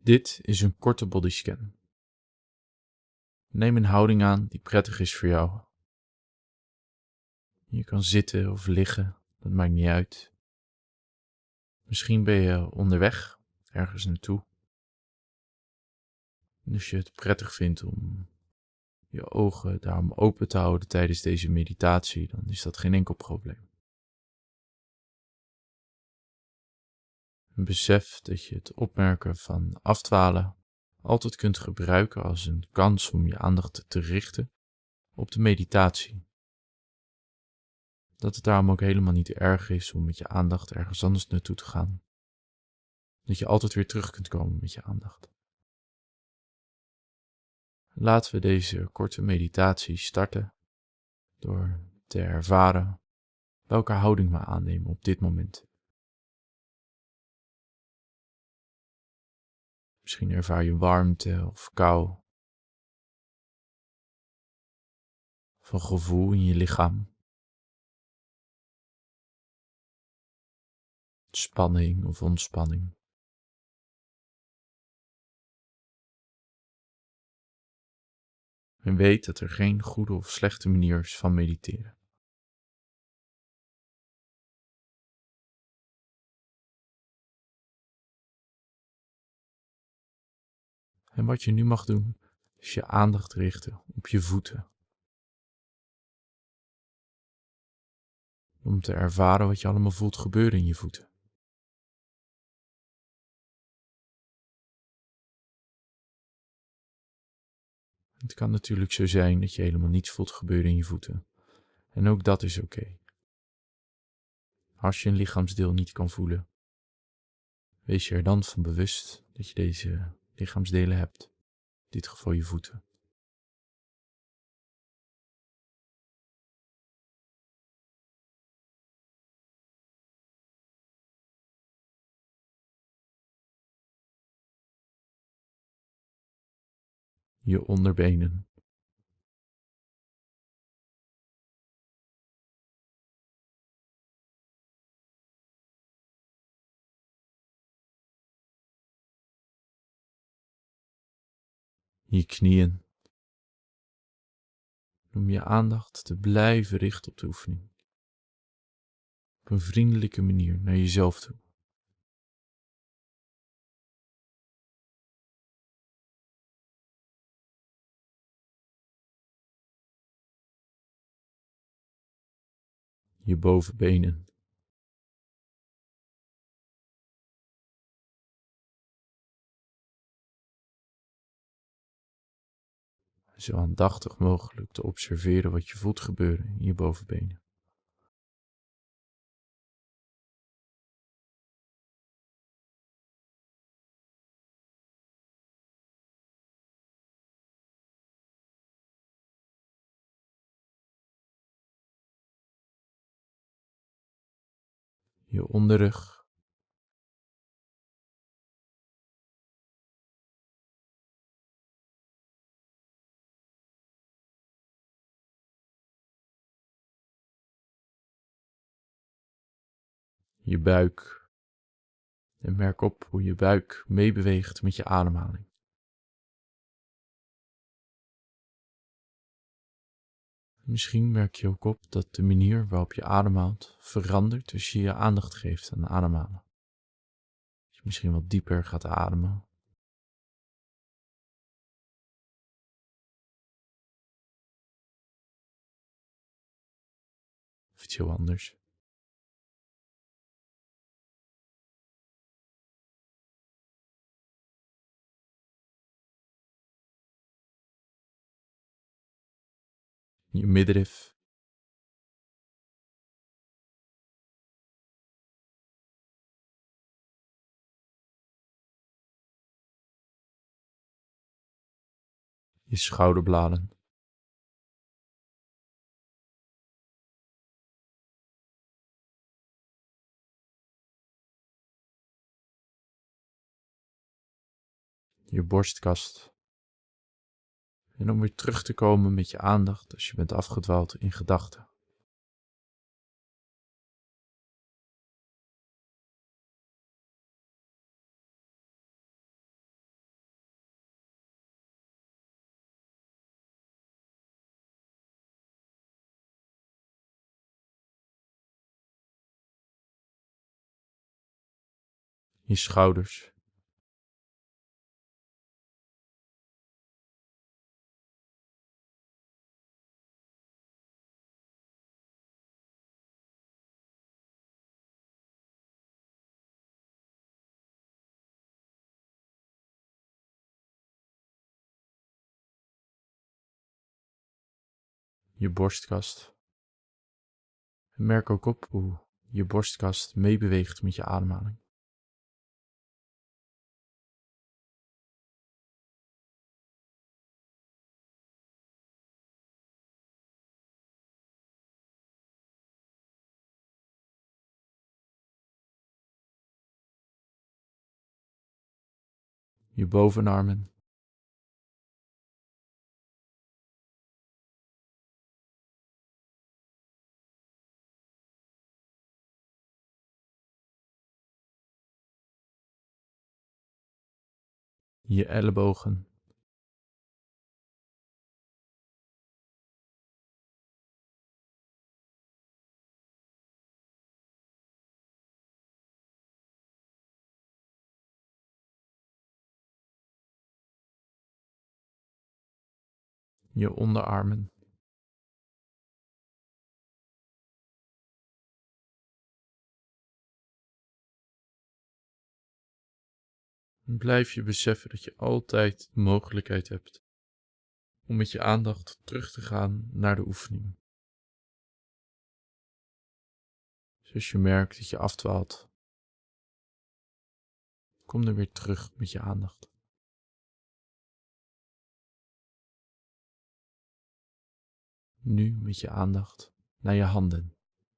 Dit is een korte bodyscan. Neem een houding aan die prettig is voor jou. Je kan zitten of liggen, dat maakt niet uit. Misschien ben je onderweg, ergens naartoe. En als je het prettig vindt om je ogen daarom open te houden tijdens deze meditatie, dan is dat geen enkel probleem. En besef dat je het opmerken van afdwalen altijd kunt gebruiken als een kans om je aandacht te richten op de meditatie. Dat het daarom ook helemaal niet erg is om met je aandacht ergens anders naartoe te gaan. Dat je altijd weer terug kunt komen met je aandacht. Laten we deze korte meditatie starten door te ervaren welke houding we aannemen op dit moment. Misschien ervaar je warmte of kou, of een gevoel in je lichaam. Spanning of ontspanning. En weet dat er geen goede of slechte manier is van mediteren. En wat je nu mag doen, is je aandacht richten op je voeten. Om te ervaren wat je allemaal voelt gebeuren in je voeten. Het kan natuurlijk zo zijn dat je helemaal niets voelt gebeuren in je voeten. En ook dat is oké. Als je een lichaamsdeel niet kan voelen, wees je er dan van bewust dat je deze lichaamsdelen hebt. In dit geval je voeten. Je onderbenen. Je knieën. Om je aandacht te blijven richten op de oefening. Op een vriendelijke manier naar jezelf toe. Je bovenbenen. Zo aandachtig mogelijk te observeren wat je voelt gebeuren in je bovenbenen. Je onderrug. Je buik. En merk op hoe je buik meebeweegt met je ademhaling. Misschien merk je ook op dat de manier waarop je ademhaalt verandert als je je aandacht geeft aan ademhalen. Dat je misschien wat dieper gaat ademen. Of iets heel anders. Je middenrif. Je schouderbladen. Je borstkast. En om weer terug te komen met je aandacht als je bent afgedwaald in gedachten. je schouders, je borstkast. En merk ook op hoe je borstkast meebeweegt met je ademhaling. Je bovenarmen, je ellebogen, je onderarmen, en blijf je beseffen dat je altijd de mogelijkheid hebt om met je aandacht terug te gaan naar de oefening. Dus als je merkt dat je afdwaalt, kom er weer terug met je aandacht. Nu met je aandacht naar je handen.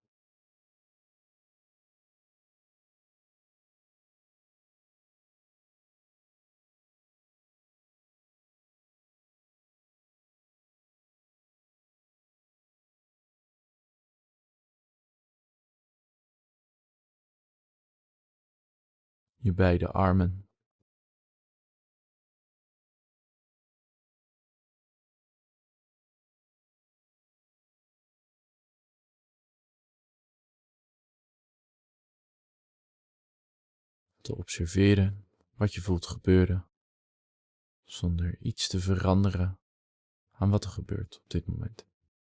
Je beide armen. Te observeren wat je voelt gebeuren, zonder iets te veranderen aan wat er gebeurt op dit moment.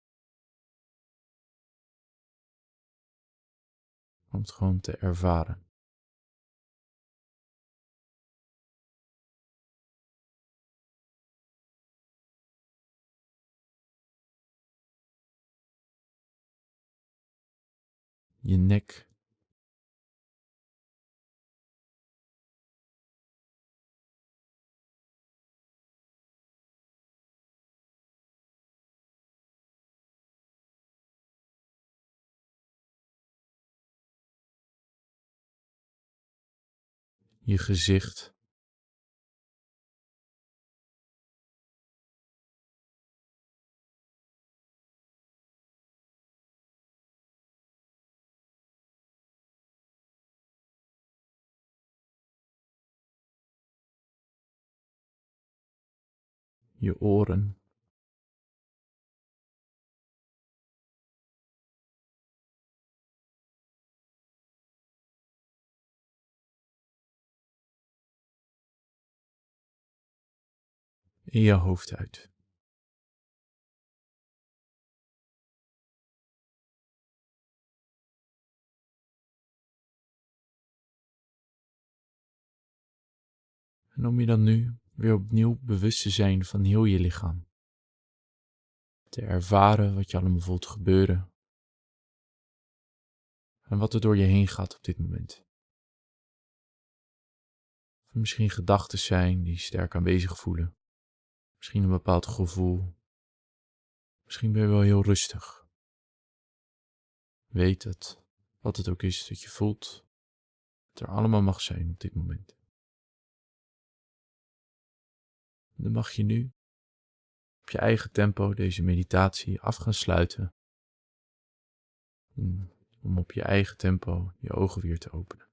Om het gewoon te ervaren. Je nek, je gezicht, je oren, en je hoofd uit. En om je dan nu weer opnieuw bewust te zijn van heel je lichaam. Te ervaren wat je allemaal voelt gebeuren. En wat er door je heen gaat op dit moment. Of er misschien gedachten zijn die sterk aanwezig voelen. Misschien een bepaald gevoel. Misschien ben je wel heel rustig. Weet het, wat het ook is dat je voelt, het er allemaal mag zijn op dit moment. Dan mag je nu op je eigen tempo deze meditatie af gaan sluiten. Om op je eigen tempo je ogen weer te openen.